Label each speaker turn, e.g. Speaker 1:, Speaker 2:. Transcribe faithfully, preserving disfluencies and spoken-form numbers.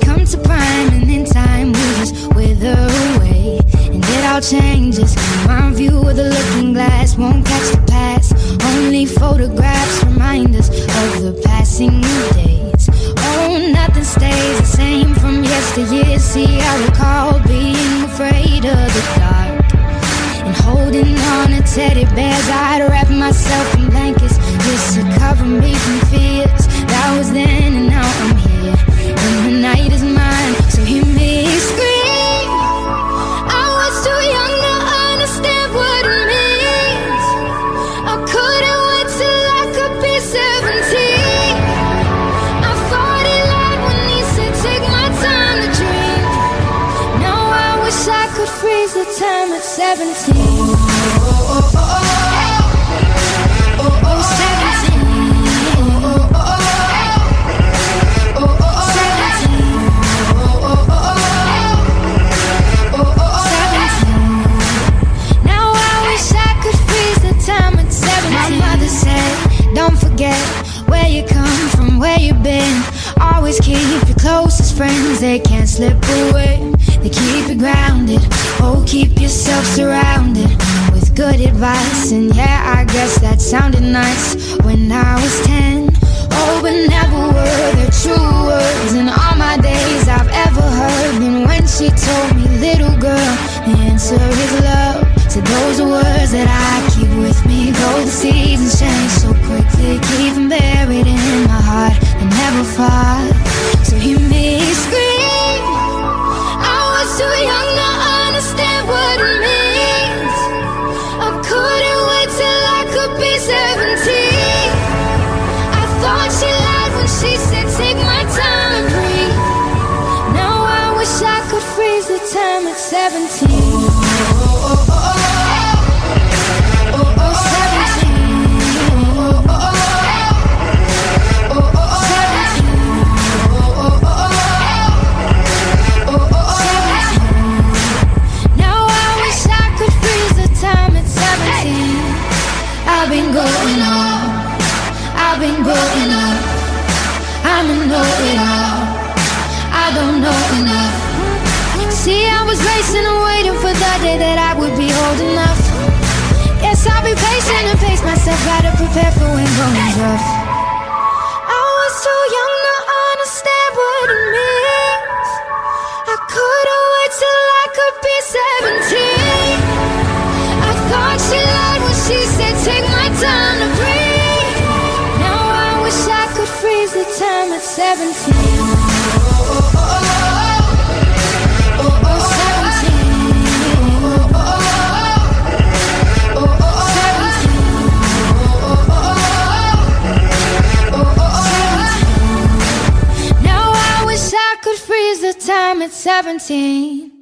Speaker 1: come to prime, and in time we just wither away. And it all changes. My view of the looking glass won't catch the past. Only photographs remind us of the passing days. Oh, nothing stays the same from yesteryear. See, I recall being afraid of the dark and holding on to teddy bears. I'd wrap myself in blankets just to cover me from fears. That was then and now I'm here, and the night is mine, so hear me scream. I was too young to understand what it means. I couldn't wait till I could be seventeen. I thought he lied when he said take my time to dream. Now I wish I could freeze the time at seventeen. Don't forget where you come from, where you've been. Always keep your closest friends, they can't slip away. They keep you grounded, oh, keep yourself surrounded with good advice. And yeah, I guess that sounded nice when I was ten. Oh, but never were there true words in all my days I've ever heard. And when she told me, little girl, the answer is love. So those are words that I keep with me. Though the seasons change so quickly, keep them buried in my heart and never far. So hear me scream. I was too young to understand what it means. I couldn't wait till I could be seventeen. I thought she lied when she said take my time and breathe. Now I wish I could freeze the time at seventeen. I've been growing up, I've been growing up. I'ma know it all, I don't know enough. See, I was racing and waiting for the day that I would be old enough. Yes, I'll be patient and pace myself, gotta prepare for when going's rough. I was too young to understand what it means. I couldn't wait till I could be seventeen. I thought she lied when she said take my time to breathe. Now I wish I could freeze the time at seventeen. Now I wish I could freeze the time at seventeen.